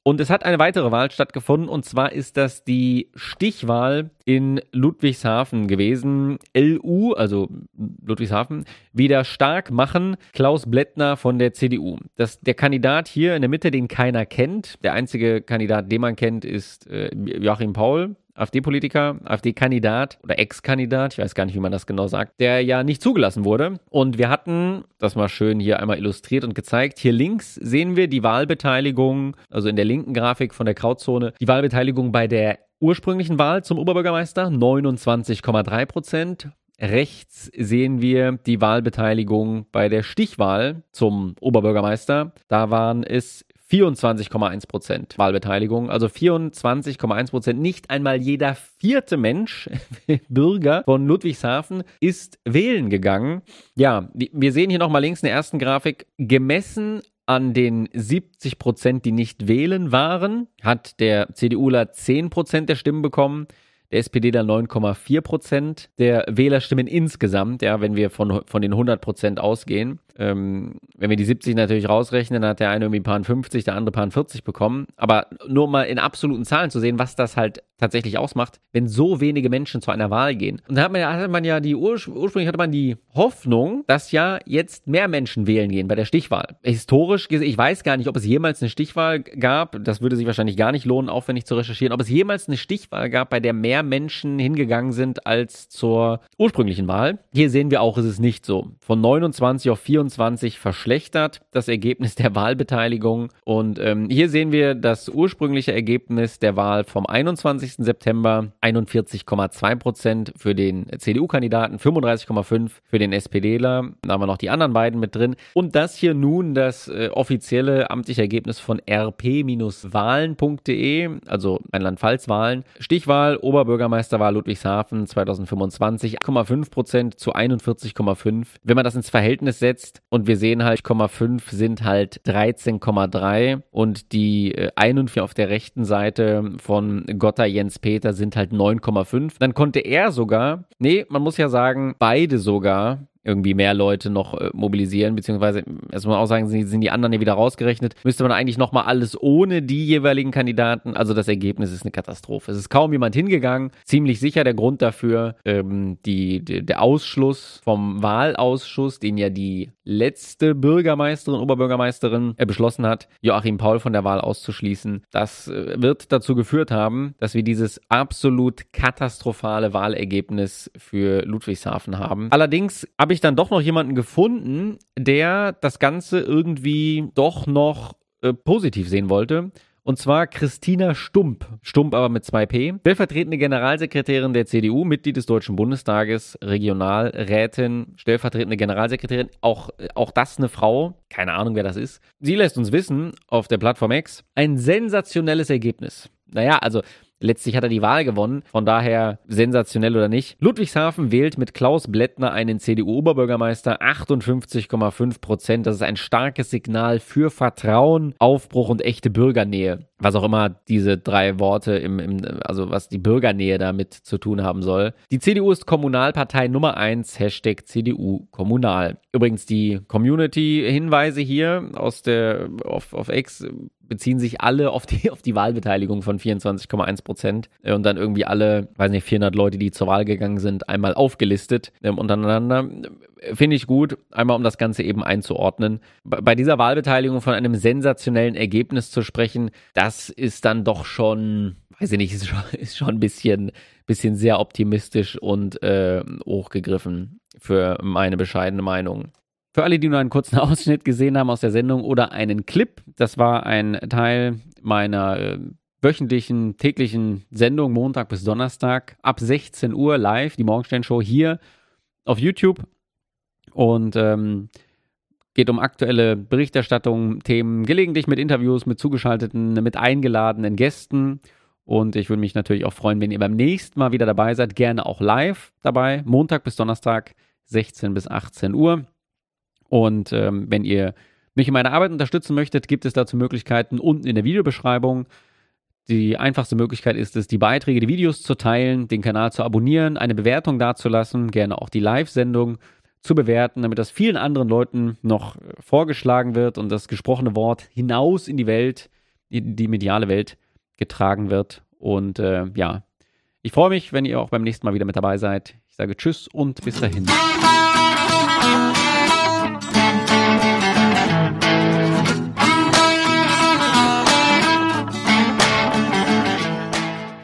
Und es hat eine weitere Wahl stattgefunden, und zwar ist das die Stichwahl in Ludwigshafen gewesen. LU, also Ludwigshafen, wieder stark machen. Klaus Blättner von der CDU. Der Kandidat hier in der Mitte, den keiner kennt. Der einzige Kandidat, den man kennt, ist Joachim Paul. AfD-Politiker, AfD-Kandidat oder Ex-Kandidat, ich weiß gar nicht, wie man das genau sagt, der ja nicht zugelassen wurde. Und wir hatten, das mal schön hier einmal illustriert und gezeigt, hier links sehen wir die Wahlbeteiligung, also in der linken Grafik von der Grauzone, die Wahlbeteiligung bei der ursprünglichen Wahl zum Oberbürgermeister, 29,3%. Rechts sehen wir die Wahlbeteiligung bei der Stichwahl zum Oberbürgermeister. Da waren es 24,1% Wahlbeteiligung, also 24,1%. Nicht einmal jeder vierte Mensch, Bürger von Ludwigshafen, ist wählen gegangen. Ja, wir sehen hier nochmal links in der ersten Grafik, gemessen an den 70%, die nicht wählen waren, hat der CDUler 10% der Stimmen bekommen. Der SPDler 9,4% der Wählerstimmen insgesamt, ja, wenn wir von den 100% ausgehen. Wenn wir die 70 natürlich rausrechnen, dann hat der eine irgendwie ein paar 50, der andere ein paar 40 bekommen. Aber nur mal in absoluten Zahlen zu sehen, was das halt tatsächlich ausmacht, wenn so wenige Menschen zu einer Wahl gehen. Und da hatte man ja ursprünglich hatte man die Hoffnung, dass ja jetzt mehr Menschen wählen gehen bei der Stichwahl. Historisch gesehen, ich weiß gar nicht, ob es jemals eine Stichwahl gab, das würde sich wahrscheinlich gar nicht lohnen, aufwendig zu recherchieren, ob es jemals eine Stichwahl gab, bei der mehr Menschen hingegangen sind als zur ursprünglichen Wahl. Hier sehen wir auch, ist es nicht so. Von 29 auf 24 verschlechtert das Ergebnis der Wahlbeteiligung. Und hier sehen wir das ursprüngliche Ergebnis der Wahl vom 21. September, 41,2% für den CDU-Kandidaten, 35,5% für den SPDler. Da haben wir noch die anderen beiden mit drin. Und das hier nun das offizielle amtliche Ergebnis von rp-wahlen.de, also Rheinland-Pfalz-Wahlen. Stichwahl, Oberbürgermeisterwahl Ludwigshafen 2025, 8,5% zu 41,5%. Wenn man das ins Verhältnis setzt und wir sehen halt, 0,5 sind halt 13,3 und die 41 auf der rechten Seite von Gotta Jens Peter sind halt 9,5. Dann konnte er sogar, man muss ja sagen, beide sogar irgendwie mehr Leute noch mobilisieren, beziehungsweise, muss man auch sagen, sind die anderen hier wieder rausgerechnet, müsste man eigentlich nochmal alles ohne die jeweiligen Kandidaten, also das Ergebnis ist eine Katastrophe. Es ist kaum jemand hingegangen, ziemlich sicher der Grund dafür, der Ausschluss vom Wahlausschuss, den ja die letzte Bürgermeisterin, Oberbürgermeisterin beschlossen hat, Joachim Paul von der Wahl auszuschließen. Das wird dazu geführt haben, dass wir dieses absolut katastrophale Wahlergebnis für Ludwigshafen haben. Allerdings habe ich dann doch noch jemanden gefunden, der das Ganze irgendwie doch noch positiv sehen wollte. Und zwar Christina Stump. Stump aber mit 2P. Stellvertretende Generalsekretärin der CDU, Mitglied des Deutschen Bundestages, Regionalrätin, stellvertretende Generalsekretärin. Auch das eine Frau. Keine Ahnung, wer das ist. Sie lässt uns wissen auf der Plattform X, ein sensationelles Ergebnis. Naja, also letztlich hat er die Wahl gewonnen, von daher sensationell oder nicht. Ludwigshafen wählt mit Klaus Blättner einen CDU-Oberbürgermeister, 58,5%. Das ist ein starkes Signal für Vertrauen, Aufbruch und echte Bürgernähe. Was auch immer diese drei Worte also was die Bürgernähe damit zu tun haben soll. Die CDU ist Kommunalpartei Nummer 1, Hashtag CDU Kommunal. Übrigens die Community-Hinweise hier auf X beziehen sich alle auf die Wahlbeteiligung von 24,1% und dann irgendwie alle, 400 Leute, die zur Wahl gegangen sind, einmal aufgelistet untereinander. Finde ich gut, einmal um das Ganze eben einzuordnen. Bei dieser Wahlbeteiligung von einem sensationellen Ergebnis zu sprechen, das ist dann doch schon, ist schon ein bisschen sehr optimistisch und hochgegriffen für meine bescheidene Meinung. Für alle, die nur einen kurzen Ausschnitt gesehen haben aus der Sendung oder einen Clip, das war ein Teil meiner wöchentlichen, täglichen Sendung, Montag bis Donnerstag, ab 16 Uhr live, die Morgenstern-Show hier auf YouTube. Und geht um aktuelle Berichterstattung, Themen, gelegentlich mit Interviews, mit zugeschalteten, mit eingeladenen Gästen. Und ich würde mich natürlich auch freuen, wenn ihr beim nächsten Mal wieder dabei seid, gerne auch live dabei, Montag bis Donnerstag, 16 bis 18 Uhr. Und wenn ihr mich in meiner Arbeit unterstützen möchtet, gibt es dazu Möglichkeiten unten in der Videobeschreibung. Die einfachste Möglichkeit ist es, die Beiträge, die Videos zu teilen, den Kanal zu abonnieren, eine Bewertung dazulassen, gerne auch die Live-Sendung zu bewerten, damit das vielen anderen Leuten noch vorgeschlagen wird und das gesprochene Wort hinaus in die Welt die mediale Welt getragen wird. Und ja, ich freue mich, wenn ihr auch beim nächsten Mal wieder mit dabei seid. Ich sage Tschüss und bis dahin.